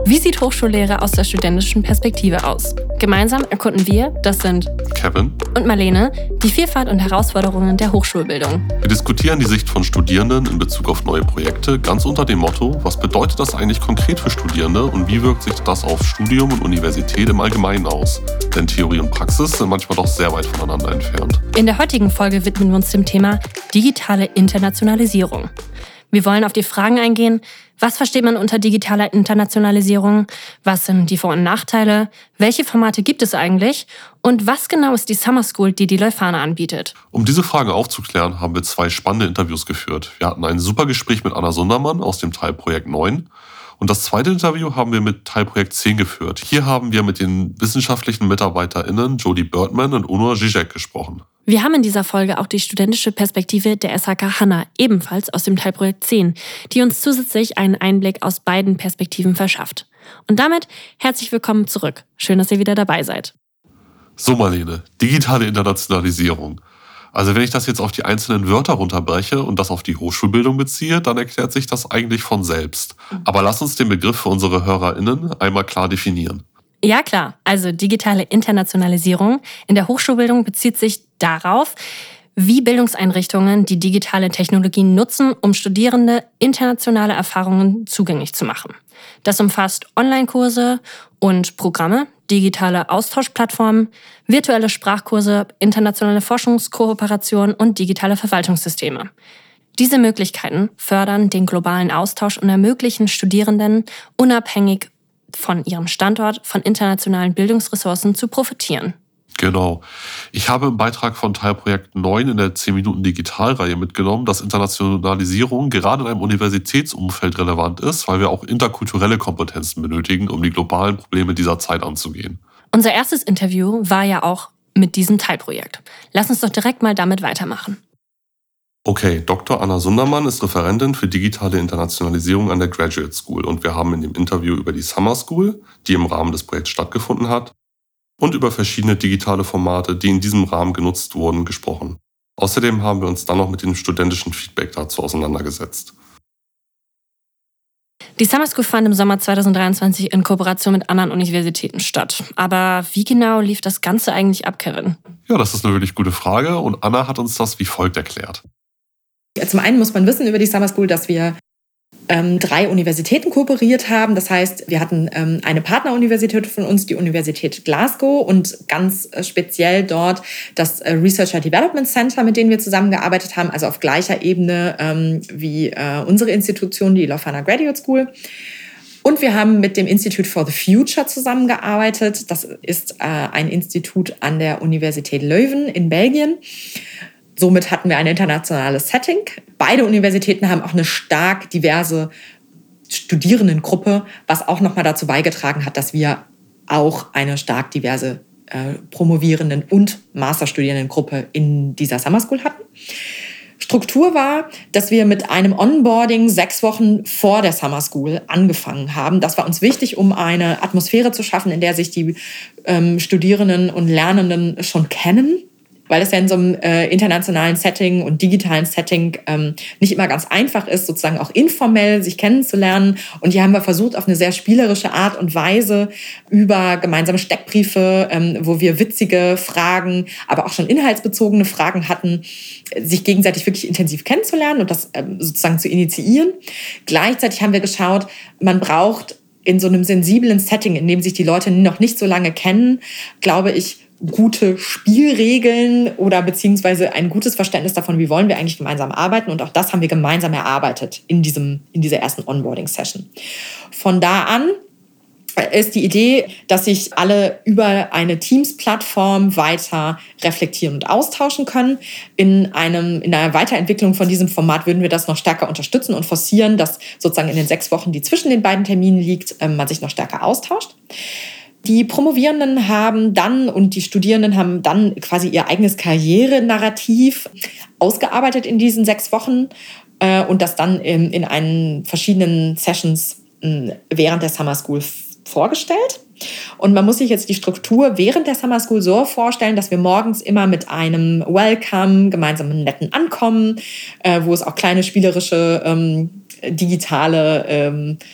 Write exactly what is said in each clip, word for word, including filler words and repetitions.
Wie sieht Hochschullehre aus der studentischen Perspektive aus? Gemeinsam erkunden wir, das sind Kevin und Marlene, die Vielfalt und Herausforderungen der Hochschulbildung. Wir diskutieren die Sicht von Studierenden in Bezug auf neue Projekte, ganz unter dem Motto, was bedeutet das eigentlich konkret für Studierende und wie wirkt sich das auf Studium und Universität im Allgemeinen aus? Denn Theorie und Praxis sind manchmal doch sehr weit voneinander entfernt. In der heutigen Folge widmen wir uns dem Thema digitale Internationalisierung. Wir wollen auf die Fragen eingehen, was versteht man unter digitaler Internationalisierung, was sind die Vor- und Nachteile, welche Formate gibt es eigentlich und was genau ist die Summer School, die die Leuphana anbietet. Um diese Fragen aufzuklären, haben wir zwei spannende Interviews geführt. Wir hatten ein super Gespräch mit Anna Sundermann aus dem Teilprojekt neun und das zweite Interview haben wir mit Teilprojekt zehn geführt. Hier haben wir mit den wissenschaftlichen MitarbeiterInnen Jody Birdman und Onur Zizek gesprochen. Wir haben in dieser Folge auch die studentische Perspektive der S H K Hanna, ebenfalls aus dem Teilprojekt zehn, die uns zusätzlich einen Einblick aus beiden Perspektiven verschafft. Und damit herzlich willkommen zurück. Schön, dass ihr wieder dabei seid. So Marlene, digitale Internationalisierung. Also wenn ich das jetzt auf die einzelnen Wörter runterbreche und das auf die Hochschulbildung beziehe, dann erklärt sich das eigentlich von selbst. Aber lass uns den Begriff für unsere HörerInnen einmal klar definieren. Ja klar, also digitale Internationalisierung in der Hochschulbildung bezieht sich darauf, wie Bildungseinrichtungen die digitale Technologien nutzen, um Studierende internationale Erfahrungen zugänglich zu machen. Das umfasst Online-Kurse und Programme, digitale Austauschplattformen, virtuelle Sprachkurse, internationale Forschungskooperation und digitale Verwaltungssysteme. Diese Möglichkeiten fördern den globalen Austausch und ermöglichen Studierenden unabhängig von ihrem Standort von internationalen Bildungsressourcen zu profitieren. Genau. Ich habe im Beitrag von Teilprojekt neun in der zehn Minuten Digitalreihe mitgenommen, dass Internationalisierung gerade in einem Universitätsumfeld relevant ist, weil wir auch interkulturelle Kompetenzen benötigen, um die globalen Probleme dieser Zeit anzugehen. Unser erstes Interview war ja auch mit diesem Teilprojekt. Lass uns doch direkt mal damit weitermachen. Okay, Doktor Anna Sundermann ist Referentin für digitale Internationalisierung an der Graduate School und wir haben in dem Interview über die Summer School, die im Rahmen des Projekts stattgefunden hat, und über verschiedene digitale Formate, die in diesem Rahmen genutzt wurden, gesprochen. Außerdem haben wir uns dann noch mit dem studentischen Feedback dazu auseinandergesetzt. Die Summer School fand im Sommer zweitausenddreiundzwanzig in Kooperation mit anderen Universitäten statt. Aber wie genau lief das Ganze eigentlich ab, Kevin? Ja, das ist eine wirklich gute Frage und Anna hat uns das wie folgt erklärt. Zum einen muss man wissen über die Summer School, dass wir ähm, drei Universitäten kooperiert haben. Das heißt, wir hatten ähm, eine Partneruniversität von uns, die Universität Glasgow und ganz äh, speziell dort das äh, Researcher Development Center, mit denen wir zusammengearbeitet haben, also auf gleicher Ebene ähm, wie äh, unsere Institution, die Leuphana Graduate School. Und wir haben mit dem Institute for the Future zusammengearbeitet. Das ist äh, ein Institut an der Universität Leuven in Belgien. Somit hatten wir ein internationales Setting. Beide Universitäten haben auch eine stark diverse Studierendengruppe, was auch nochmal dazu beigetragen hat, dass wir auch eine stark diverse äh, Promovierenden- und Masterstudierendengruppe in dieser Summer School hatten. Struktur war, dass wir mit einem Onboarding sechs Wochen vor der Summer School angefangen haben. Das war uns wichtig, um eine Atmosphäre zu schaffen, in der sich die ähm, Studierenden und Lernenden schon kennen, weil es ja in so einem äh, internationalen Setting und digitalen Setting ähm, nicht immer ganz einfach ist, sozusagen auch informell sich kennenzulernen. Und hier haben wir versucht, auf eine sehr spielerische Art und Weise über gemeinsame Steckbriefe, ähm, wo wir witzige Fragen, aber auch schon inhaltsbezogene Fragen hatten, sich gegenseitig wirklich intensiv kennenzulernen und das ähm, sozusagen zu initiieren. Gleichzeitig haben wir geschaut, man braucht in so einem sensiblen Setting, in dem sich die Leute noch nicht so lange kennen, glaube ich, gute Spielregeln oder beziehungsweise ein gutes Verständnis davon, wie wollen wir eigentlich gemeinsam arbeiten. Und auch das haben wir gemeinsam erarbeitet in diesem, in dieser ersten Onboarding-Session. Von da an ist die Idee, dass sich alle über eine Teams-Plattform weiter reflektieren und austauschen können. In einem, in einer Weiterentwicklung von diesem Format würden wir das noch stärker unterstützen und forcieren, dass sozusagen in den sechs Wochen, die zwischen den beiden Terminen liegt, man sich noch stärker austauscht. Die Promovierenden haben dann und die Studierenden haben dann quasi ihr eigenes Karrierenarrativ ausgearbeitet in diesen sechs Wochen äh, und das dann in, in einen verschiedenen Sessions äh, während der Summer School vorgestellt. Und man muss sich jetzt die Struktur während der Summer School so vorstellen, dass wir morgens immer mit einem Welcome, gemeinsam einem netten Ankommen, äh, wo es auch kleine spielerische, ähm, digitale ähm,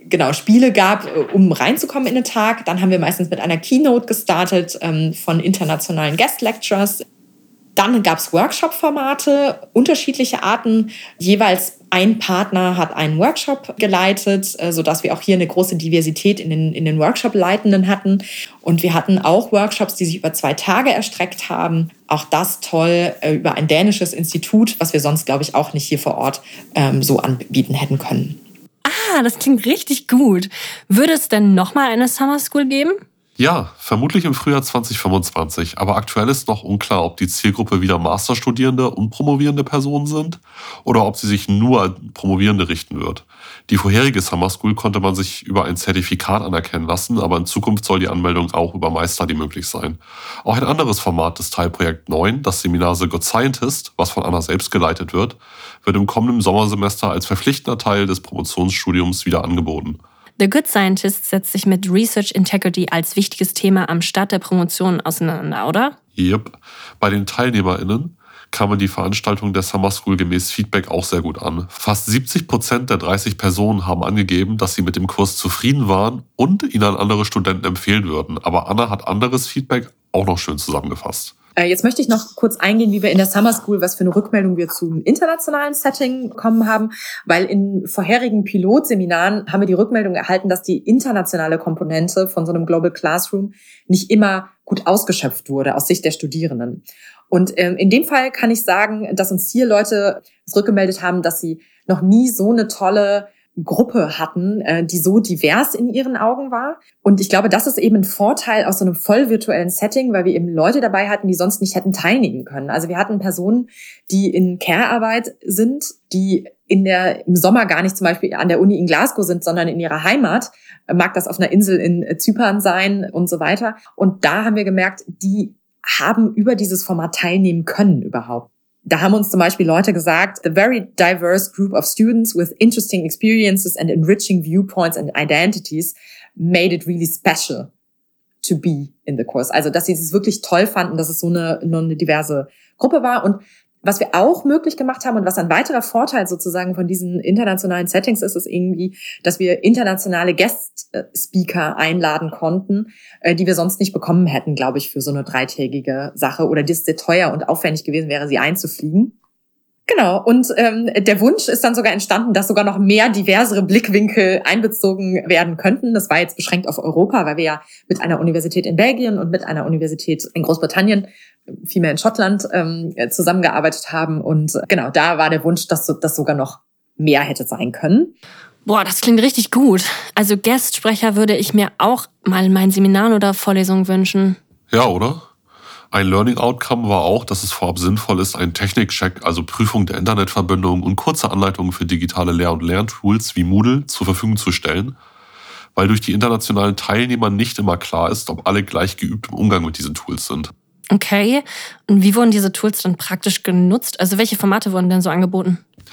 genau Spiele gab, um reinzukommen in den Tag. Dann haben wir meistens mit einer Keynote gestartet ähm, von internationalen Guest Lecturers. Dann gab es Workshop-Formate, unterschiedliche Arten. Jeweils ein Partner hat einen Workshop geleitet, sodass wir auch hier eine große Diversität in den, in den Workshop-Leitenden hatten. Und wir hatten auch Workshops, die sich über zwei Tage erstreckt haben. Auch das toll über ein dänisches Institut, was wir sonst, glaube ich, auch nicht hier vor Ort ähm, so anbieten hätten können. Ah, das klingt richtig gut. Würde es denn nochmal eine Summer School geben? Ja, vermutlich im Frühjahr zwanzig fünfundzwanzig, aber aktuell ist noch unklar, ob die Zielgruppe wieder Masterstudierende und promovierende Personen sind oder ob sie sich nur an Promovierende richten wird. Die vorherige Summer School konnte man sich über ein Zertifikat anerkennen lassen, aber in Zukunft soll die Anmeldung auch über MyStudy möglich sein. Auch ein anderes Format des Teilprojekt neun, das Seminar The Good Scientist, was von Anna selbst geleitet wird, wird im kommenden Sommersemester als verpflichtender Teil des Promotionsstudiums wieder angeboten. The Good Scientist setzt sich mit Research Integrity als wichtiges Thema am Start der Promotion auseinander, oder? Yep. Bei den TeilnehmerInnen kamen die Veranstaltungen der Summer School gemäß Feedback auch sehr gut an. Fast siebzig Prozent der dreißig Personen haben angegeben, dass sie mit dem Kurs zufrieden waren und ihn an andere Studenten empfehlen würden. Aber Anna hat anderes Feedback auch noch schön zusammengefasst. Jetzt möchte ich noch kurz eingehen, wie wir in der Summer School, was für eine Rückmeldung wir zum internationalen Setting bekommen haben, weil in vorherigen Pilotseminaren haben wir die Rückmeldung erhalten, dass die internationale Komponente von so einem Global Classroom nicht immer gut ausgeschöpft wurde aus Sicht der Studierenden. Und ähm, in dem Fall kann ich sagen, dass uns hier Leute zurückgemeldet haben, dass sie noch nie so eine tolle Gruppe hatten, die so divers in ihren Augen war. Und ich glaube, das ist eben ein Vorteil aus so einem voll virtuellen Setting, weil wir eben Leute dabei hatten, die sonst nicht hätten teilnehmen können. Also wir hatten Personen, die in Care-Arbeit sind, die in der, im Sommer gar nicht zum Beispiel an der Uni in Glasgow sind, sondern in ihrer Heimat. Mag das auf einer Insel in Zypern sein und so weiter. Und da haben wir gemerkt, die haben über dieses Format teilnehmen können überhaupt. Da haben uns zum Beispiel Leute gesagt, a very diverse group of students with interesting experiences and enriching viewpoints and identities made it really special to be in the course. Also, dass sie es wirklich toll fanden, dass es so eine, eine diverse Gruppe war. Und was wir auch möglich gemacht haben und was ein weiterer Vorteil sozusagen von diesen internationalen Settings ist, ist irgendwie, dass wir internationale Guest-Speaker einladen konnten, die wir sonst nicht bekommen hätten, glaube ich, für so eine dreitägige Sache oder die es sehr teuer und aufwendig gewesen wäre, sie einzufliegen. Genau, und ähm, der Wunsch ist dann sogar entstanden, dass sogar noch mehr diversere Blickwinkel einbezogen werden könnten. Das war jetzt beschränkt auf Europa, weil wir ja mit einer Universität in Belgien und mit einer Universität in Großbritannien, vielmehr in Schottland, ähm, zusammengearbeitet haben. Und äh, genau, da war der Wunsch, dass das sogar noch mehr hätte sein können. Boah, das klingt richtig gut. Also Gastsprecher würde ich mir auch mal in meinen Seminaren oder Vorlesungen wünschen. Ja, oder? Ein Learning Outcome war auch, dass es vorab sinnvoll ist, einen Technikcheck, also Prüfung der Internetverbindung und kurze Anleitungen für digitale Lehr- und Lerntools wie Moodle zur Verfügung zu stellen, weil durch die internationalen Teilnehmer nicht immer klar ist, ob alle gleich geübt im Umgang mit diesen Tools sind. Okay, und wie wurden diese Tools dann praktisch genutzt? Also welche Formate wurden denn so angeboten?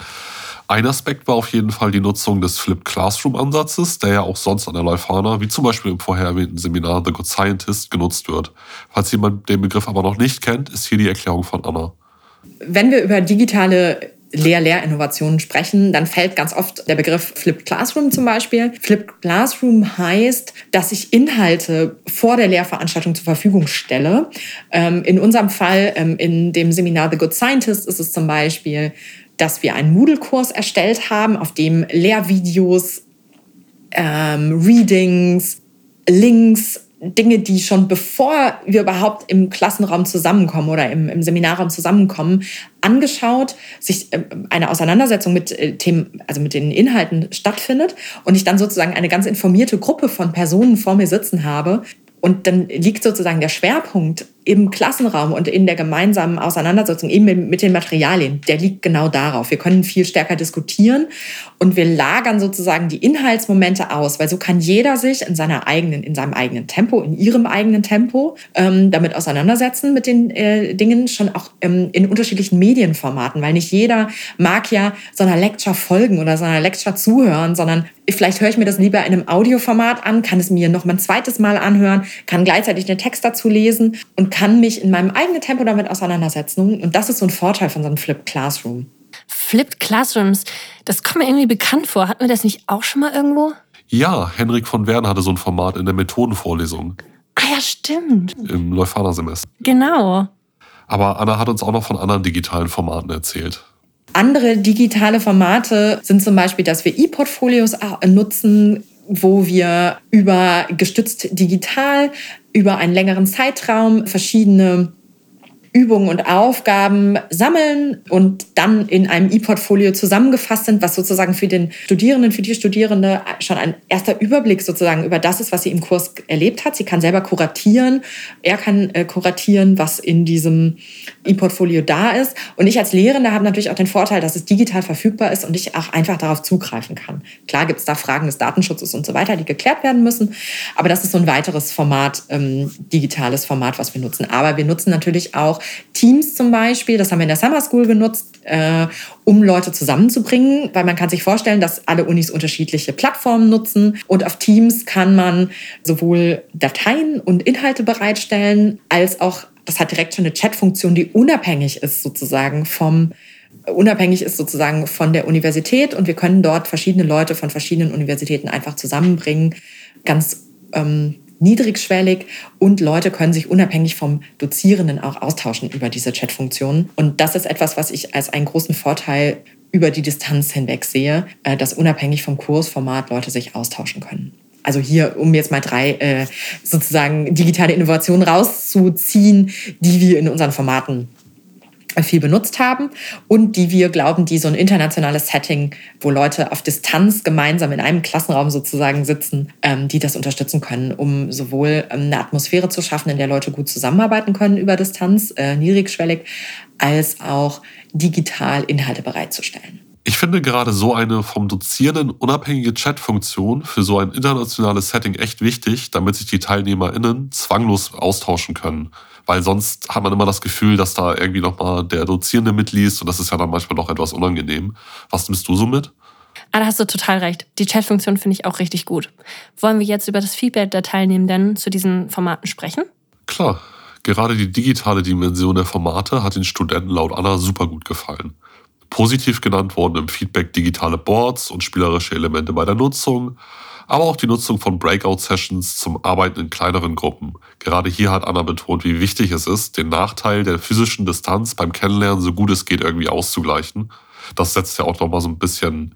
Ein Aspekt war auf jeden Fall die Nutzung des Flipped Classroom-Ansatzes, der ja auch sonst an der Leuphana, wie zum Beispiel im vorher erwähnten Seminar The Good Scientist, genutzt wird. Falls jemand den Begriff aber noch nicht kennt, ist hier die Erklärung von Anna. Wenn wir über digitale Lehr-Lehr-Innovationen sprechen, dann fällt ganz oft der Begriff Flipped Classroom zum Beispiel. Flipped Classroom heißt, dass ich Inhalte vor der Lehrveranstaltung zur Verfügung stelle. In unserem Fall, in dem Seminar The Good Scientist, ist es zum Beispiel, dass wir einen Moodle-Kurs erstellt haben, auf dem Lehrvideos, ähm, Readings, Links, Dinge, die schon bevor wir überhaupt im Klassenraum zusammenkommen oder im, im Seminarraum zusammenkommen, angeschaut, sich äh, eine Auseinandersetzung mit äh, Themen, also mit den Inhalten stattfindet und ich dann sozusagen eine ganz informierte Gruppe von Personen vor mir sitzen habe. Und dann liegt sozusagen der Schwerpunkt im Klassenraum und in der gemeinsamen Auseinandersetzung eben mit den Materialien, der liegt genau darauf. Wir können viel stärker diskutieren und wir lagern sozusagen die Inhaltsmomente aus, weil so kann jeder sich in seiner eigenen, in seinem eigenen Tempo, in ihrem eigenen Tempo ähm, damit auseinandersetzen mit den äh, Dingen, schon auch ähm, in unterschiedlichen Medienformaten, weil nicht jeder mag ja so einer Lecture folgen oder so einer Lecture zuhören, sondern vielleicht höre ich mir das lieber in einem Audioformat an, kann es mir noch mal ein zweites Mal anhören, kann gleichzeitig den Text dazu lesen und kann mich in meinem eigenen Tempo damit auseinandersetzen. Und das ist so ein Vorteil von so einem Flipped Classroom. Flipped Classrooms, das kommt mir irgendwie bekannt vor. Hatten wir das nicht auch schon mal irgendwo? Ja, Henrik von Wern hatte so ein Format in der Methodenvorlesung. Ah ja, stimmt. Im Leuphana-Semester. Genau. Aber Anna hat uns auch noch von anderen digitalen Formaten erzählt. Andere digitale Formate sind zum Beispiel, dass wir E-Portfolios nutzen, wo wir über gestützt digital, über einen längeren Zeitraum verschiedene Übungen und Aufgaben sammeln und dann in einem E-Portfolio zusammengefasst sind, was sozusagen für den Studierenden, für die Studierende schon ein erster Überblick sozusagen über das ist, was sie im Kurs erlebt hat. Sie kann selber kuratieren, er kann äh, kuratieren, was in diesem E-Portfolio da ist. Und ich als Lehrende habe natürlich auch den Vorteil, dass es digital verfügbar ist und ich auch einfach darauf zugreifen kann. Klar gibt es da Fragen des Datenschutzes und so weiter, die geklärt werden müssen, aber das ist so ein weiteres Format, ähm, digitales Format, was wir nutzen. Aber wir nutzen natürlich auch Teams zum Beispiel, das haben wir in der Summer School genutzt, äh, um Leute zusammenzubringen, weil man kann sich vorstellen, dass alle Unis unterschiedliche Plattformen nutzen und auf Teams kann man sowohl Dateien und Inhalte bereitstellen, als auch, das hat direkt schon eine Chatfunktion, die unabhängig ist sozusagen vom unabhängig ist sozusagen von der Universität und wir können dort verschiedene Leute von verschiedenen Universitäten einfach zusammenbringen, ganz ähm, niedrigschwellig und Leute können sich unabhängig vom Dozierenden auch austauschen über diese Chatfunktionen. Und das ist etwas, was ich als einen großen Vorteil über die Distanz hinweg sehe, dass unabhängig vom Kursformat Leute sich austauschen können. Also hier, um jetzt mal drei äh, sozusagen digitale Innovationen rauszuziehen, die wir in unseren Formaten viel benutzt haben und die wir glauben, die so ein internationales Setting, wo Leute auf Distanz gemeinsam in einem Klassenraum sozusagen sitzen, ähm, die das unterstützen können, um sowohl ähm, eine Atmosphäre zu schaffen, in der Leute gut zusammenarbeiten können über Distanz, äh, niedrigschwellig, als auch digital Inhalte bereitzustellen. Ich finde gerade so eine vom Dozierenden unabhängige Chat-Funktion für so ein internationales Setting echt wichtig, damit sich die TeilnehmerInnen zwanglos austauschen können. Weil sonst hat man immer das Gefühl, dass da irgendwie nochmal der Dozierende mitliest und das ist ja dann manchmal doch etwas unangenehm. Was nimmst du so mit? Ah, da hast du total recht. Die Chat-Funktion finde ich auch richtig gut. Wollen wir jetzt über das Feedback der Teilnehmenden zu diesen Formaten sprechen? Klar. Gerade die digitale Dimension der Formate hat den Studenten laut Anna super gut gefallen. Positiv genannt wurden im Feedback digitale Boards und spielerische Elemente bei der Nutzung, aber auch die Nutzung von Breakout-Sessions zum Arbeiten in kleineren Gruppen. Gerade hier hat Anna betont, wie wichtig es ist, den Nachteil der physischen Distanz beim Kennenlernen so gut es geht irgendwie auszugleichen. Das setzt ja auch nochmal so ein bisschen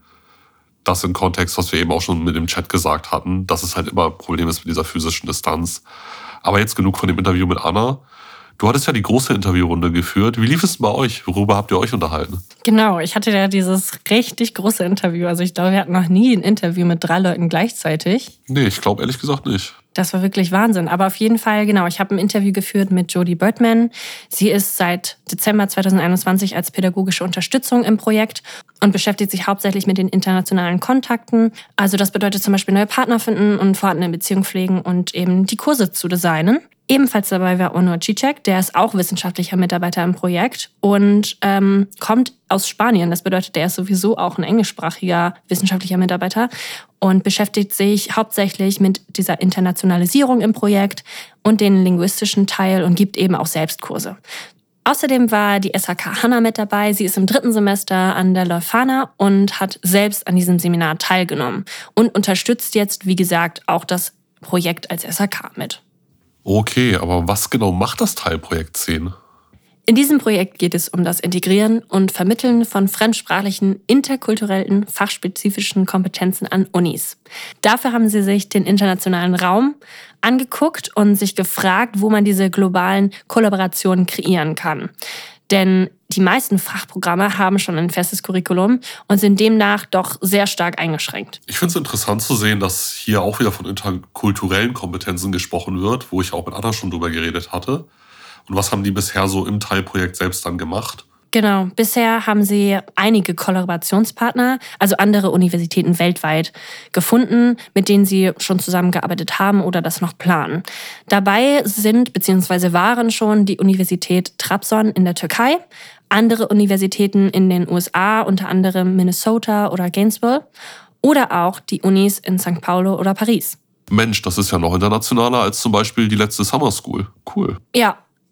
das in Kontext, was wir eben auch schon mit dem Chat gesagt hatten, dass es halt immer ein Problem ist mit dieser physischen Distanz. Aber jetzt genug von dem Interview mit Anna. Du hattest ja die große Interviewrunde geführt. Wie lief es bei euch? Worüber habt ihr euch unterhalten? Genau, ich hatte ja dieses richtig große Interview. Also ich glaube, wir hatten noch nie ein Interview mit drei Leuten gleichzeitig. Nee, ich glaube ehrlich gesagt nicht. Das war wirklich Wahnsinn. Aber auf jeden Fall, genau, ich habe ein Interview geführt mit Jodie Birdman. Sie ist seit Dezember zweitausendeinundzwanzig als pädagogische Unterstützung im Projekt und beschäftigt sich hauptsächlich mit den internationalen Kontakten. Also das bedeutet zum Beispiel neue Partner finden und vorhandene Beziehungen pflegen und eben die Kurse zu designen. Ebenfalls dabei war Onur Cicek, der ist auch wissenschaftlicher Mitarbeiter im Projekt und ähm, kommt aus Spanien. Das bedeutet, der ist sowieso auch ein englischsprachiger wissenschaftlicher Mitarbeiter und beschäftigt sich hauptsächlich mit dieser Internationalisierung im Projekt und den linguistischen Teil und gibt eben auch selbst Kurse. Außerdem war die S H K Hanna mit dabei. Sie ist im dritten Semester an der Leuphana und hat selbst an diesem Seminar teilgenommen und unterstützt jetzt, wie gesagt, auch das Projekt als S H K mit. Okay, aber was genau macht das Teilprojekt zehn? In diesem Projekt geht es um das Integrieren und Vermitteln von fremdsprachlichen, interkulturellen, fachspezifischen Kompetenzen an Unis. Dafür haben sie sich den internationalen Raum angeguckt und sich gefragt, wo man diese globalen Kollaborationen kreieren kann. Denn die meisten Fachprogramme haben schon ein festes Curriculum und sind demnach doch sehr stark eingeschränkt. Ich finde es interessant zu sehen, dass hier auch wieder von interkulturellen Kompetenzen gesprochen wird, wo ich auch mit Anna schon drüber geredet hatte. Und was haben die bisher so im Teilprojekt selbst dann gemacht? Genau, bisher haben sie einige Kollaborationspartner, also andere Universitäten weltweit, gefunden, mit denen sie schon zusammengearbeitet haben oder das noch planen. Dabei sind bzw. waren schon die Universität Trabzon in der Türkei, andere Universitäten in den U S A, unter anderem Minnesota oder Gainesville, oder auch die Unis in Sankt Paulo oder Paris. Mensch, das ist ja noch internationaler als zum Beispiel die letzte Summer School. Cool. Ja.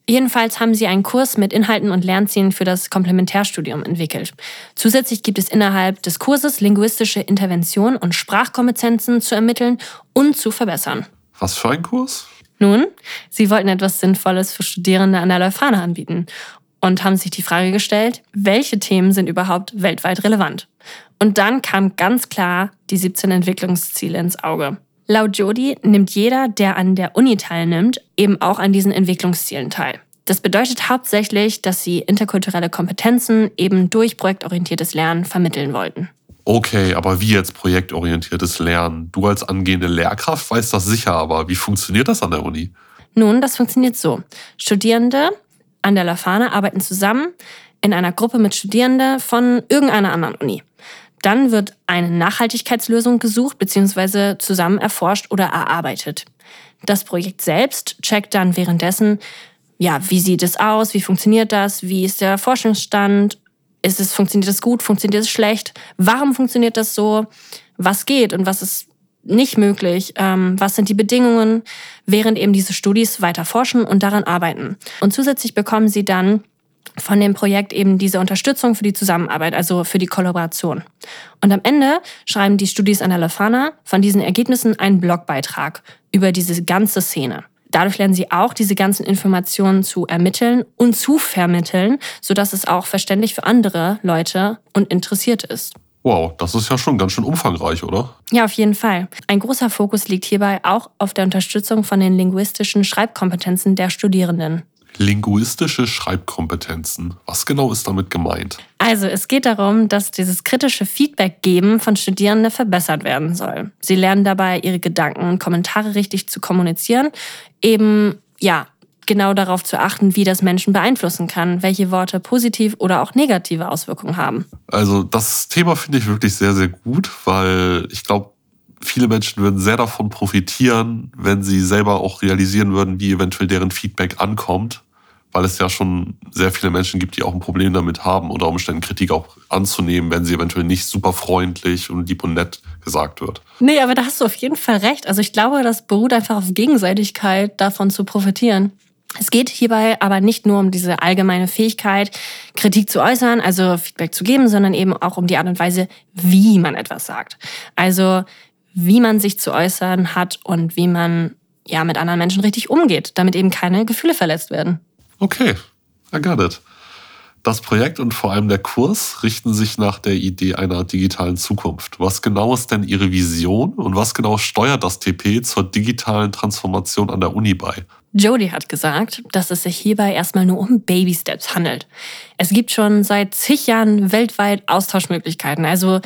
Jedenfalls haben sie einen Kurs mit Inhalten und Lernzielen für das Komplementärstudium entwickelt. Zusätzlich gibt es innerhalb des Kurses linguistische Intervention und Sprachkompetenzen zu ermitteln und zu verbessern. Was für ein Kurs? Nun, sie wollten etwas Sinnvolles für Studierende an der Leuphana anbieten und haben sich die Frage gestellt, welche Themen sind überhaupt weltweit relevant? Und dann kamen ganz klar die siebzehn Entwicklungsziele ins Auge. Laut Jody nimmt jeder, der an der Uni teilnimmt, eben auch an diesen Entwicklungszielen teil. Das bedeutet hauptsächlich, dass sie interkulturelle Kompetenzen eben durch projektorientiertes Lernen vermitteln wollten. Okay, aber wie jetzt projektorientiertes Lernen? Du als angehende Lehrkraft weißt das sicher, aber wie funktioniert das an der Uni? Nun, das funktioniert so. Studierende an der Leuphana arbeiten zusammen in einer Gruppe mit Studierenden von irgendeiner anderen Uni. Dann wird eine Nachhaltigkeitslösung gesucht bzw. zusammen erforscht oder erarbeitet. Das Projekt selbst checkt dann währenddessen, ja, wie sieht es aus, wie funktioniert das, wie ist der Forschungsstand, ist es, funktioniert es gut, funktioniert es schlecht, warum funktioniert das so, was geht und was ist nicht möglich, ähm, was sind die Bedingungen, während eben diese Studis weiter forschen und daran arbeiten. Und zusätzlich bekommen sie dann von dem Projekt eben diese Unterstützung für die Zusammenarbeit, also für die Kollaboration. Und am Ende schreiben die Studis an der Leuphana von diesen Ergebnissen einen Blogbeitrag über diese ganze Szene. Dadurch lernen sie auch, diese ganzen Informationen zu ermitteln und zu vermitteln, sodass es auch verständlich für andere Leute und Interessierte ist. Wow, das ist ja schon ganz schön umfangreich, oder? Ja, auf jeden Fall. Ein großer Fokus liegt hierbei auch auf der Unterstützung von den linguistischen Schreibkompetenzen der Studierenden. Linguistische Schreibkompetenzen. Was genau ist damit gemeint? Also es geht darum, dass dieses kritische Feedback-Geben von Studierenden verbessert werden soll. Sie lernen dabei, ihre Gedanken und Kommentare richtig zu kommunizieren, eben ja genau darauf zu achten, wie das Menschen beeinflussen kann, welche Worte positiv oder auch negative Auswirkungen haben. Also das Thema finde ich wirklich sehr, sehr gut, weil ich glaube, viele Menschen würden sehr davon profitieren, wenn sie selber auch realisieren würden, wie eventuell deren Feedback ankommt. Weil es ja schon sehr viele Menschen gibt, die auch ein Problem damit haben, unter Umständen Kritik auch anzunehmen, wenn sie eventuell nicht super freundlich und lieb und nett gesagt wird. Nee, aber da hast du auf jeden Fall recht. Also ich glaube, das beruht einfach auf Gegenseitigkeit, davon zu profitieren. Es geht hierbei aber nicht nur um diese allgemeine Fähigkeit, Kritik zu äußern, also Feedback zu geben, sondern eben auch um die Art und Weise, wie man etwas sagt. Also wie man sich zu äußern hat und wie man ja mit anderen Menschen richtig umgeht, damit eben keine Gefühle verletzt werden. Okay, I got it. Das Projekt und vor allem der Kurs richten sich nach der Idee einer digitalen Zukunft. Was genau ist denn Ihre Vision und was genau steuert das T P zur digitalen Transformation an der Uni bei? Jody hat gesagt, dass es sich hierbei erstmal nur um Baby-Steps handelt. Es gibt schon seit zig Jahren weltweit Austauschmöglichkeiten, also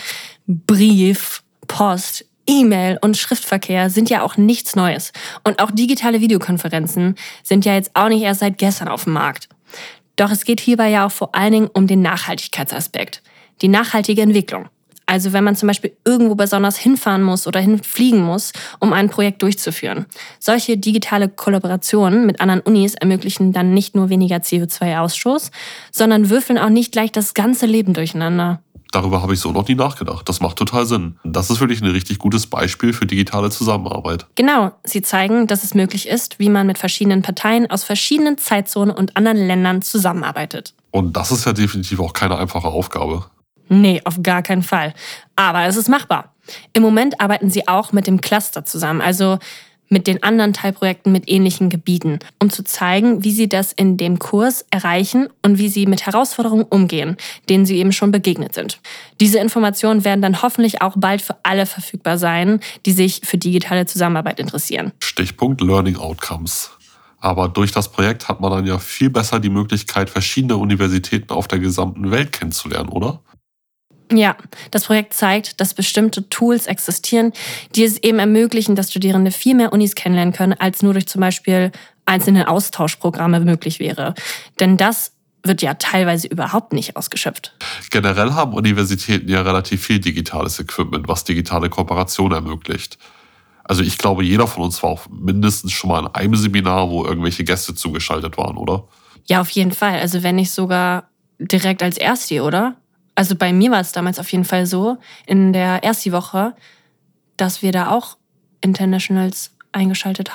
Brief, Post, E-Mail und Schriftverkehr sind ja auch nichts Neues. Und auch digitale Videokonferenzen sind ja jetzt auch nicht erst seit gestern auf dem Markt. Doch es geht hierbei ja auch vor allen Dingen um den Nachhaltigkeitsaspekt, die nachhaltige Entwicklung. Also wenn man zum Beispiel irgendwo besonders hinfahren muss oder hinfliegen muss, um ein Projekt durchzuführen. Solche digitale Kollaborationen mit anderen Unis ermöglichen dann nicht nur weniger C O zwei Ausstoß, sondern würfeln auch nicht gleich das ganze Leben durcheinander. Darüber habe ich so noch nie nachgedacht. Das macht total Sinn. Das ist wirklich ein richtig gutes Beispiel für digitale Zusammenarbeit. Genau, sie zeigen, dass es möglich ist, wie man mit verschiedenen Parteien aus verschiedenen Zeitzonen und anderen Ländern zusammenarbeitet. Und das ist ja definitiv auch keine einfache Aufgabe. Nee, auf gar keinen Fall. Aber es ist machbar. Im Moment arbeiten sie auch mit dem Cluster zusammen, also mit den anderen Teilprojekten mit ähnlichen Gebieten, um zu zeigen, wie sie das in dem Kurs erreichen und wie sie mit Herausforderungen umgehen, denen sie eben schon begegnet sind. Diese Informationen werden dann hoffentlich auch bald für alle verfügbar sein, die sich für digitale Zusammenarbeit interessieren. Stichpunkt Learning Outcomes. Aber durch das Projekt hat man dann ja viel besser die Möglichkeit, verschiedene Universitäten auf der gesamten Welt kennenzulernen, oder? Ja, das Projekt zeigt, dass bestimmte Tools existieren, die es eben ermöglichen, dass Studierende viel mehr Unis kennenlernen können, als nur durch zum Beispiel einzelne Austauschprogramme möglich wäre. Denn das wird ja teilweise überhaupt nicht ausgeschöpft. Generell haben Universitäten ja relativ viel digitales Equipment, was digitale Kooperation ermöglicht. Also ich glaube, jeder von uns war auch mindestens schon mal in einem Seminar, wo irgendwelche Gäste zugeschaltet waren, oder? Ja, auf jeden Fall. Also wenn nicht sogar direkt als Ersti, oder? Also bei mir war es damals auf jeden Fall so, in der Ersti-Woche, dass wir da auch Internationals eingeschaltet haben.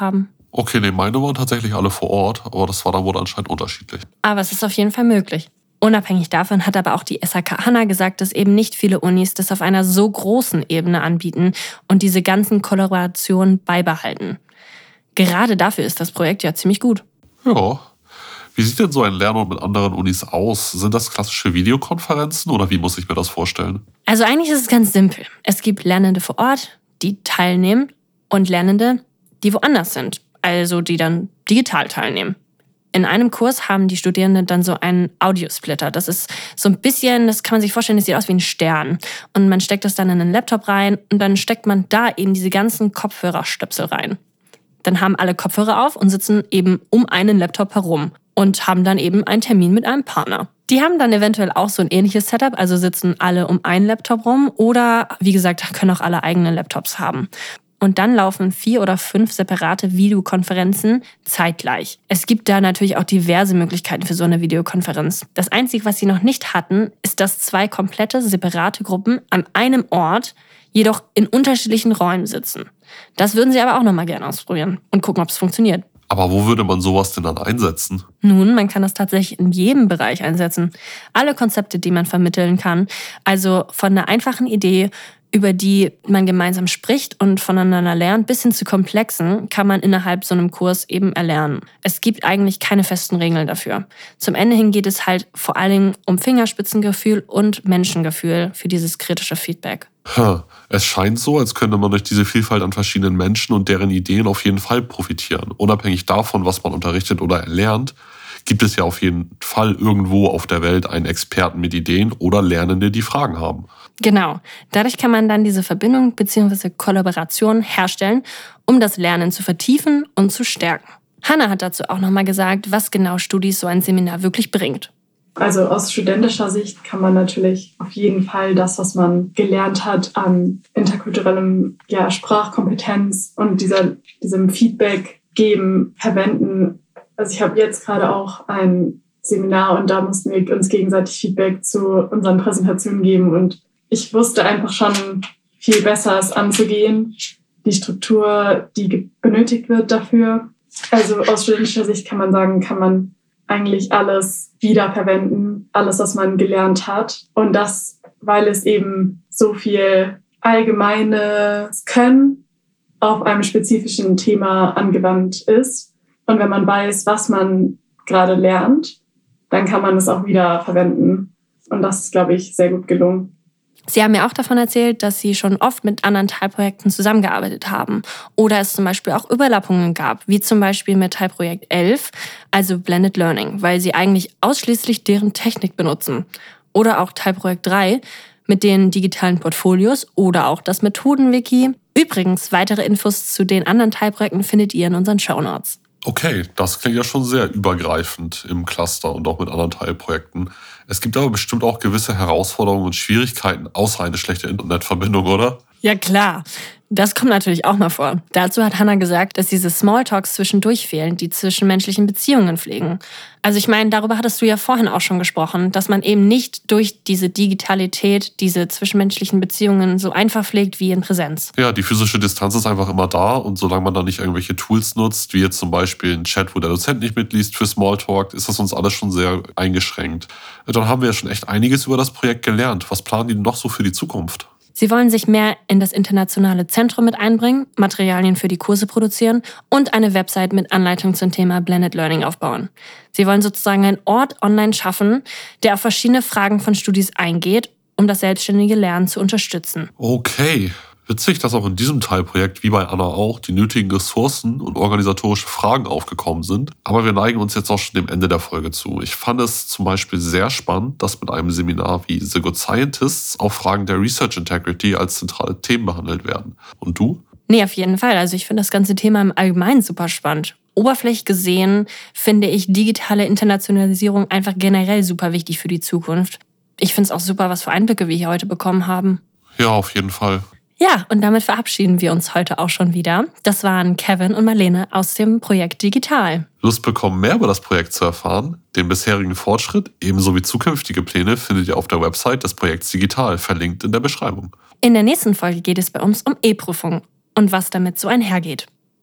Okay, nee, meine waren tatsächlich alle vor Ort, aber das war dann wohl anscheinend unterschiedlich. Aber es ist auf jeden Fall möglich. Unabhängig davon hat aber auch die S H K Hanna gesagt, dass eben nicht viele Unis das auf einer so großen Ebene anbieten und diese ganzen Kollaborationen beibehalten. Gerade dafür ist das Projekt ja ziemlich gut. Ja. Wie sieht denn so ein Lernort mit anderen Unis aus? Sind das klassische Videokonferenzen oder wie muss ich mir das vorstellen? Also eigentlich ist es ganz simpel. Es gibt Lernende vor Ort, die teilnehmen, und Lernende, die woanders sind, also die dann digital teilnehmen. In einem Kurs haben die Studierenden dann so einen Audiosplitter. Das ist so ein bisschen, das kann man sich vorstellen, das sieht aus wie ein Stern. Und man steckt das dann in einen Laptop rein und dann steckt man da eben diese ganzen Kopfhörerstöpsel rein. Dann haben alle Kopfhörer auf und sitzen eben um einen Laptop herum und haben dann eben einen Termin mit einem Partner. Die haben dann eventuell auch so ein ähnliches Setup, also sitzen alle um einen Laptop rum oder, wie gesagt, können auch alle eigene Laptops haben. Und dann laufen vier oder fünf separate Videokonferenzen zeitgleich. Es gibt da natürlich auch diverse Möglichkeiten für so eine Videokonferenz. Das Einzige, was sie noch nicht hatten, ist, dass zwei komplette separate Gruppen an einem Ort, jedoch in unterschiedlichen Räumen sitzen. Das würden sie aber auch noch mal gerne ausprobieren und gucken, ob es funktioniert. Aber wo würde man sowas denn dann einsetzen? Nun, man kann das tatsächlich in jedem Bereich einsetzen. Alle Konzepte, die man vermitteln kann. Also von einer einfachen Idee, über die man gemeinsam spricht und voneinander lernt, bis hin zu komplexen, kann man innerhalb so einem Kurs eben erlernen. Es gibt eigentlich keine festen Regeln dafür. Zum Ende hin geht es halt vor allen Dingen um Fingerspitzengefühl und Menschengefühl für dieses kritische Feedback. Ha, es scheint so, als könnte man durch diese Vielfalt an verschiedenen Menschen und deren Ideen auf jeden Fall profitieren. Unabhängig davon, was man unterrichtet oder erlernt, gibt es ja auf jeden Fall irgendwo auf der Welt einen Experten mit Ideen oder Lernende, die Fragen haben. Genau. Dadurch kann man dann diese Verbindung bzw. Kollaboration herstellen, um das Lernen zu vertiefen und zu stärken. Hanna hat dazu auch nochmal gesagt, was genau Studis so ein Seminar wirklich bringt. Also aus studentischer Sicht kann man natürlich auf jeden Fall das, was man gelernt hat an interkulturellem ja, Sprachkompetenz und dieser, diesem Feedback geben, verwenden. Also ich habe jetzt gerade auch ein Seminar und da mussten wir uns gegenseitig Feedback zu unseren Präsentationen geben und ich wusste einfach schon viel besser, es anzugehen, die Struktur, die benötigt wird dafür. Also aus studentischer Sicht kann man sagen, kann man eigentlich alles wiederverwenden, alles, was man gelernt hat. Und das, weil es eben so viel allgemeines Können auf einem spezifischen Thema angewandt ist. Und wenn man weiß, was man gerade lernt, dann kann man es auch wieder verwenden. Und das ist, glaube ich, sehr gut gelungen. Sie haben mir auch davon erzählt, dass Sie schon oft mit anderen Teilprojekten zusammengearbeitet haben oder es zum Beispiel auch Überlappungen gab, wie zum Beispiel mit Teilprojekt elf, also Blended Learning, weil Sie eigentlich ausschließlich deren Technik benutzen. Oder auch Teilprojekt drei mit den digitalen Portfolios oder auch das Methodenwiki. Übrigens, weitere Infos zu den anderen Teilprojekten findet ihr in unseren Shownotes. Okay, das klingt ja schon sehr übergreifend im Cluster und auch mit anderen Teilprojekten. Es gibt aber bestimmt auch gewisse Herausforderungen und Schwierigkeiten, außer eine schlechte Internetverbindung, oder? Ja, klar. Das kommt natürlich auch mal vor. Dazu hat Hanna gesagt, dass diese Smalltalks zwischendurch fehlen, die zwischenmenschlichen Beziehungen pflegen. Also ich meine, darüber hattest du ja vorhin auch schon gesprochen, dass man eben nicht durch diese Digitalität diese zwischenmenschlichen Beziehungen so einfach pflegt wie in Präsenz. Ja, die physische Distanz ist einfach immer da und solange man da nicht irgendwelche Tools nutzt, wie jetzt zum Beispiel ein Chat, wo der Dozent nicht mitliest für Smalltalk, ist das uns alles schon sehr eingeschränkt. Dann haben wir ja schon echt einiges über das Projekt gelernt. Was planen die denn noch so für die Zukunft? Sie wollen sich mehr in das internationale Zentrum mit einbringen, Materialien für die Kurse produzieren und eine Website mit Anleitung zum Thema Blended Learning aufbauen. Sie wollen sozusagen einen Ort online schaffen, der auf verschiedene Fragen von Studis eingeht, um das selbstständige Lernen zu unterstützen. Okay. Witzig, dass auch in diesem Teilprojekt, wie bei Anna auch, die nötigen Ressourcen und organisatorische Fragen aufgekommen sind. Aber wir neigen uns jetzt auch schon dem Ende der Folge zu. Ich fand es zum Beispiel sehr spannend, dass mit einem Seminar wie The Good Scientists auch Fragen der Research Integrity als zentrale Themen behandelt werden. Und du? Nee, auf jeden Fall. Also ich finde das ganze Thema im Allgemeinen super spannend. Oberflächlich gesehen finde ich digitale Internationalisierung einfach generell super wichtig für die Zukunft. Ich finde es auch super, was für Einblicke wir hier heute bekommen haben. Ja, auf jeden Fall. Ja, und damit verabschieden wir uns heute auch schon wieder. Das waren Kevin und Marlene aus dem Projekt Digital. Lust bekommen, mehr über das Projekt zu erfahren? Den bisherigen Fortschritt ebenso wie zukünftige Pläne findet ihr auf der Website des Projekts Digital, verlinkt in der Beschreibung. In der nächsten Folge geht es bei uns um E-Prüfung und was damit so einhergeht.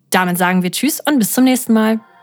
Damit sagen wir Tschüss und bis zum nächsten Mal.